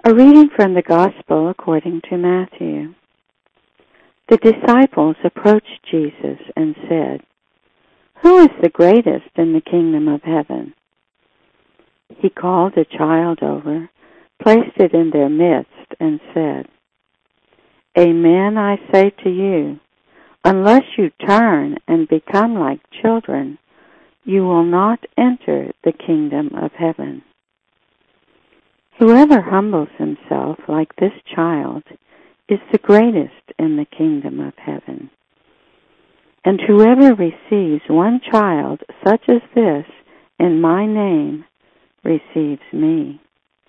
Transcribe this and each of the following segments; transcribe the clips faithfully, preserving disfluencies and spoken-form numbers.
A reading from the Gospel according to Matthew. The disciples approached Jesus and said, "Who is the greatest in the kingdom of heaven?" He called a child over, placed it in their midst, and said, "Amen, I say to you, unless you turn and become like children, you will not enter the kingdom of heaven. Whoever humbles himself like this child is the greatest in the kingdom of heaven. And whoever receives one child such as this in my name receives me.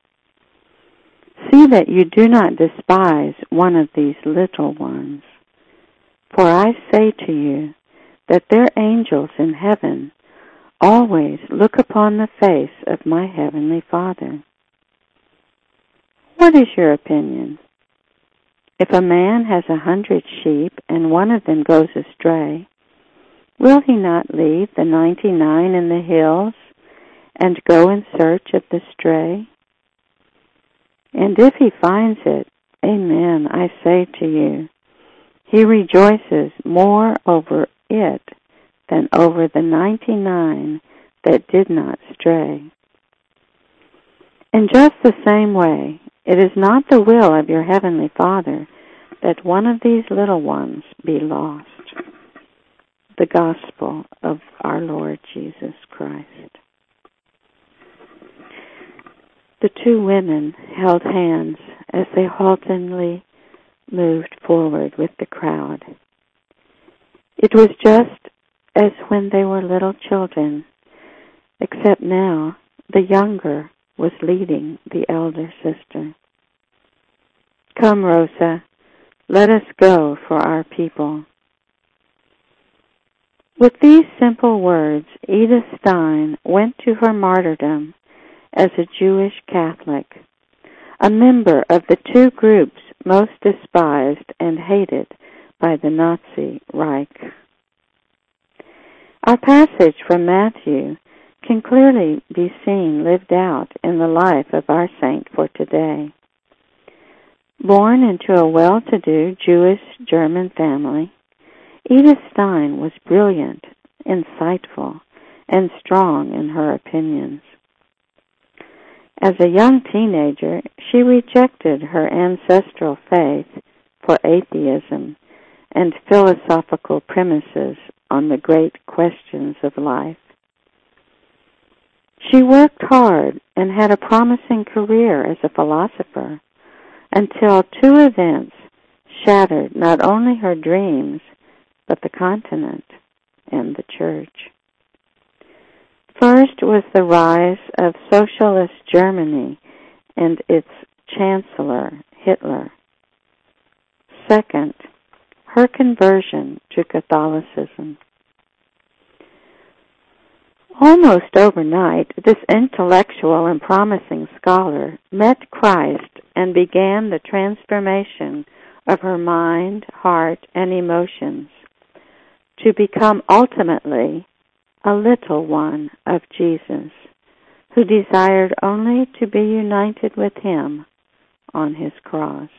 See that you do not despise one of these little ones. For I say to you that their angels in heaven always look upon the face of my heavenly Father. What is your opinion? If a man has a hundred sheep and one of them goes astray, will he not leave the ninety-nine in the hills and go in search of the stray? And if he finds it, amen, I say to you, he rejoices more over it than over the ninety-nine that did not stray. In just the same way, it is not the will of your heavenly Father that one of these little ones be lost." The Gospel of our Lord Jesus Christ. The two women held hands as they haltingly moved forward with the crowd. It was just as when they were little children, except now the younger was leading the elder sister. "Come, Rosa, let us go for our people." With these simple words, Edith Stein went to her martyrdom as a Jewish Catholic, a member of the two groups most despised and hated by the Nazi Reich. Our passage from Matthew can clearly be seen lived out in the life of our saint for today. Born into a well-to-do Jewish German family, Edith Stein was brilliant, insightful, and strong in her opinions. As a young teenager, she rejected her ancestral faith for atheism and philosophical premises on the great questions of life. She worked hard and had a promising career as a philosopher until two events shattered not only her dreams, but the continent and the church. First was the rise of socialist Germany and its chancellor, Hitler. Second, her conversion to Catholicism. Almost overnight, this intellectual and promising scholar met Christ and began the transformation of her mind, heart, and emotions to become ultimately a little one of Jesus, who desired only to be united with him on his cross.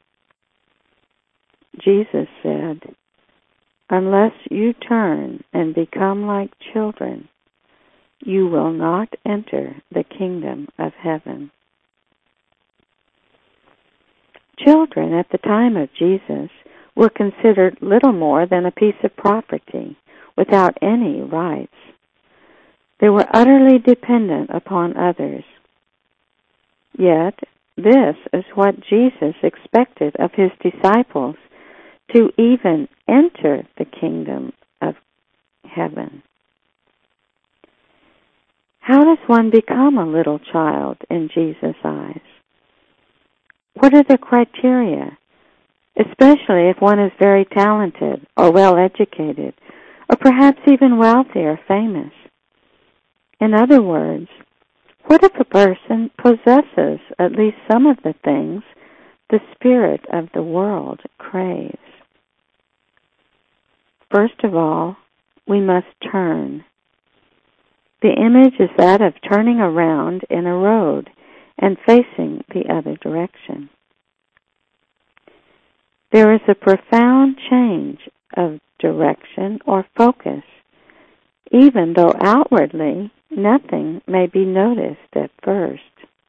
Jesus said, "Unless you turn and become like children, you will not enter the kingdom of heaven." Children at the time of Jesus were considered little more than a piece of property without any rights. They were utterly dependent upon others. Yet, this is what Jesus expected of his disciples, to even enter the kingdom of heaven. How does one become a little child in Jesus' eyes? What are the criteria, especially if one is very talented or well-educated, or perhaps even wealthy or famous? In other words, what if a person possesses at least some of the things the spirit of the world craves? First of all, we must turn. The image is that of turning around in a road and facing the other direction. There is a profound change of direction or focus, even though outwardly nothing may be noticed at first.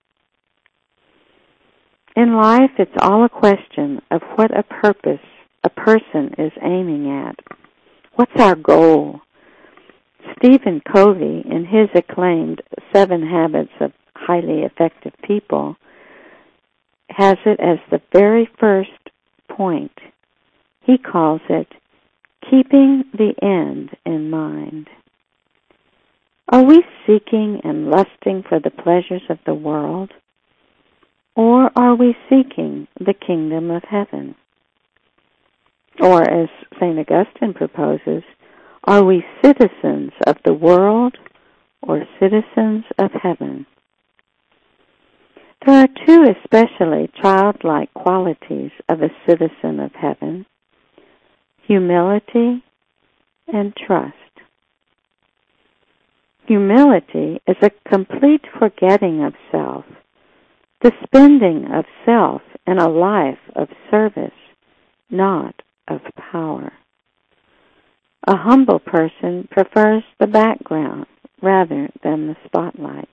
In life, it's all a question of what a purpose a person is aiming at. What's our goal? Stephen Covey, in his acclaimed Seven Habits of Highly Effective People, has it as the very first point. He calls it keeping the end in mind. Are we seeking and lusting for the pleasures of the world, or are we seeking the kingdom of heaven? Or, as Saint Augustine proposes, are we citizens of the world or citizens of heaven? There are two especially childlike qualities of a citizen of heaven: humility and trust. Humility is a complete forgetting of self, the spending of self in a life of service, not of power. A humble person prefers the background rather than the spotlight.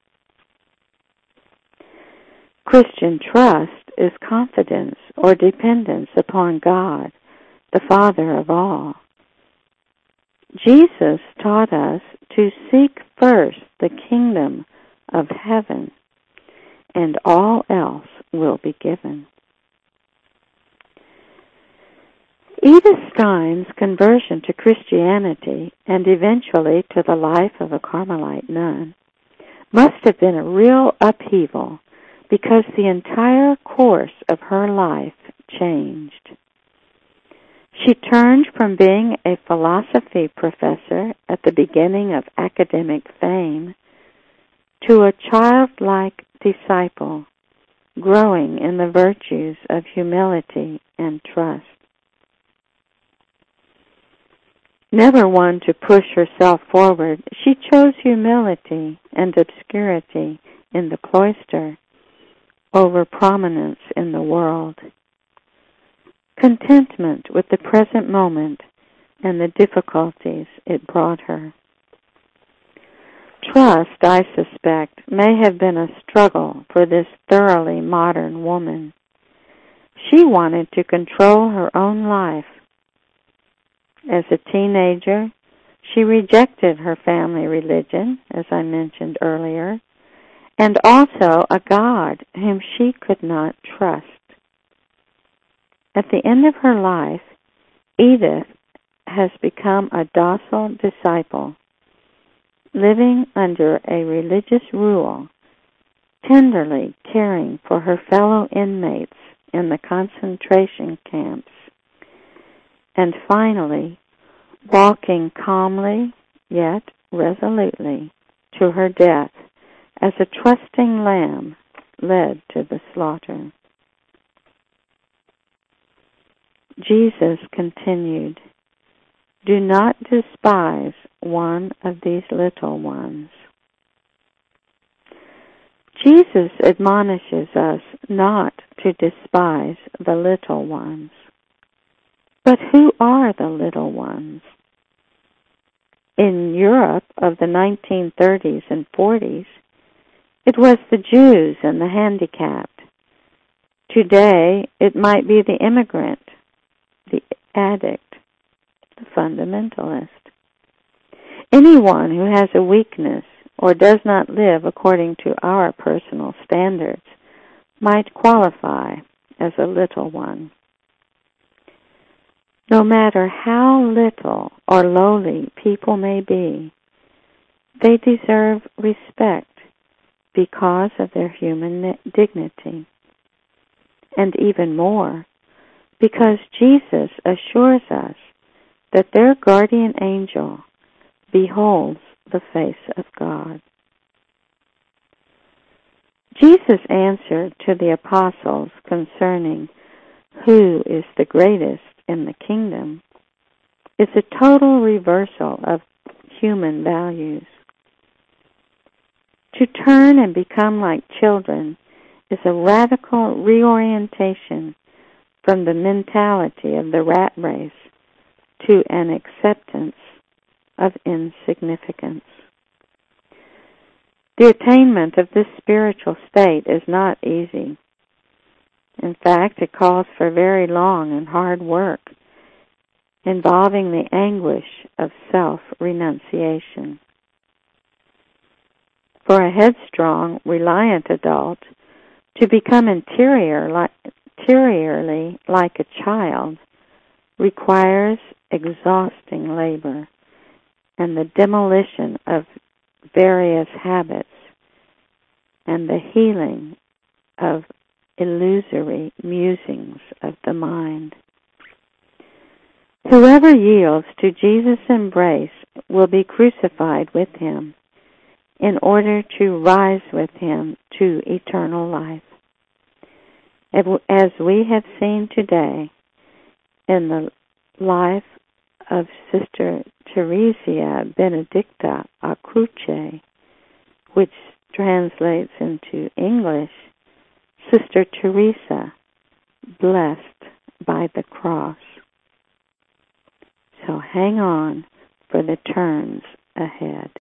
Christian trust is confidence or dependence upon God, the Father of all. Jesus taught us to seek first the kingdom of heaven, and all else will be given. Edith Stein's conversion to Christianity and eventually to the life of a Carmelite nun must have been a real upheaval because the entire course of her life changed. She turned from being a philosophy professor at the beginning of academic fame to a childlike disciple, growing in the virtues of humility and trust. Never one to push herself forward, she chose humility and obscurity in the cloister over prominence in the world. Contentment with the present moment and the difficulties it brought her. Trust, I suspect, may have been a struggle for this thoroughly modern woman. She wanted to control her own life. As a teenager, she rejected her family religion, as I mentioned earlier, and also a God whom she could not trust. At the end of her life, Edith has become a docile disciple, living under a religious rule, tenderly caring for her fellow inmates in the concentration camps, and finally, walking calmly yet resolutely to her death as a trusting lamb led to the slaughter. Jesus continued, "Do not despise one of these little ones." Jesus admonishes us not to despise the little ones. But who are the little ones? In Europe of the nineteen thirties and forties, it was the Jews and the handicapped. Today, it might be the immigrant, the addict, the fundamentalist. Anyone who has a weakness or does not live according to our personal standards might qualify as a little one. No matter how little or lowly people may be, they deserve respect because of their human dignity. And even more, because Jesus assures us that their guardian angel beholds the face of God. Jesus' answer to the apostles concerning who is the greatest in the kingdom is a total reversal of human values. To turn and become like children is a radical reorientation from the mentality of the rat race to an acceptance of insignificance. The attainment of this spiritual state is not easy. In fact, it calls for very long and hard work, involving the anguish of self-renunciation. For a headstrong, reliant adult to become interior like, interiorly like a child requires exhausting labor and the demolition of various habits and the healing of illusory musings of the mind. Whoever yields to Jesus' embrace will be crucified with him in order to rise with him to eternal life. As we have seen today in the life of Sister Theresia Benedicta a Croce, which translates into English, Sister Teresa, blessed by the cross. So hang on for the turns ahead.